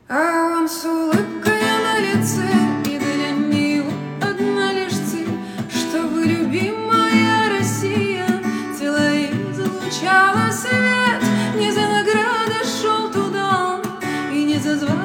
А он с улыбкой на лице, и для него одна лишь цель, чтобы любимая Россия цела излучала свет. Не за наградой шел туда, и не за званием